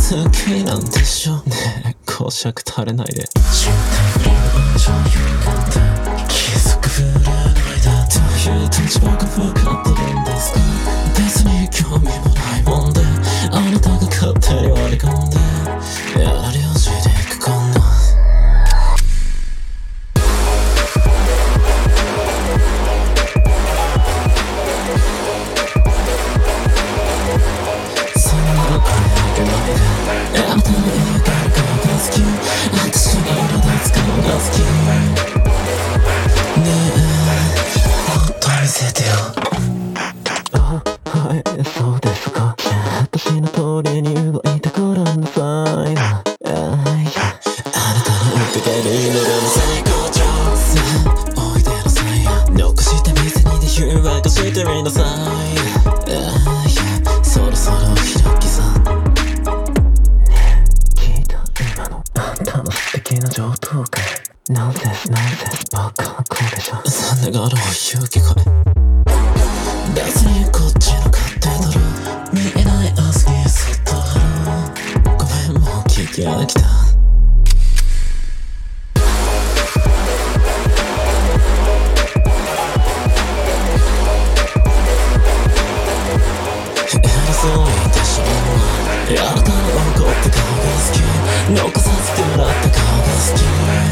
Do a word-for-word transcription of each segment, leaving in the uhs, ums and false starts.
好きなんでしょねえ講釈垂れないで終点以上言う貴族振る舞いだという立場が分かってるんですか別に興味もないもんであなたが勝手に割り込んでやられをじでいくこんなそんなのあれだけないであなたの家がある顔が好き私に色で使うのが好きねえもっと見せてよあ、はい、そうですか私の通りに動いてごらんなさいなあなたの受け手に乗るの最高潮さあおいでなさい残した店にで誘惑してみなさいあそろそろ開きさ聞いた今のあんたの素敵な上等感ナンセンスナンセンスバカこれじゃさながらを言う気か別にこっちの勝手だろ見えない明日にそっとあろうごめんもう聞き飽きた偉そうに言ってしまうわあなたの怒った顔が好き残させてもらった顔が好き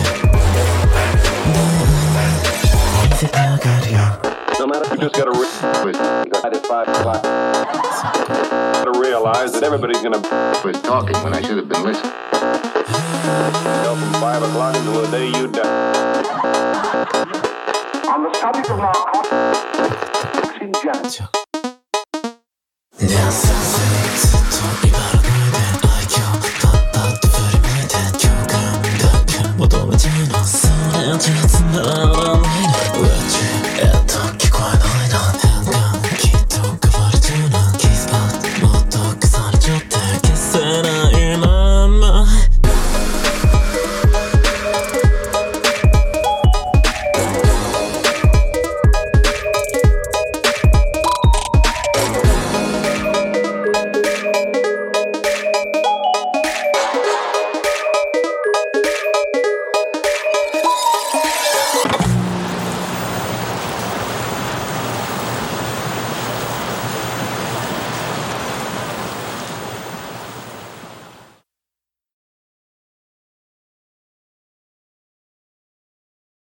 見せてあげるよ No matter if you just gotta re- at five o'clock. Gotta realize that everybody's gonna was talking when I should have been listening. go from five o'clock until the day you die. On the subject of narcotics in general.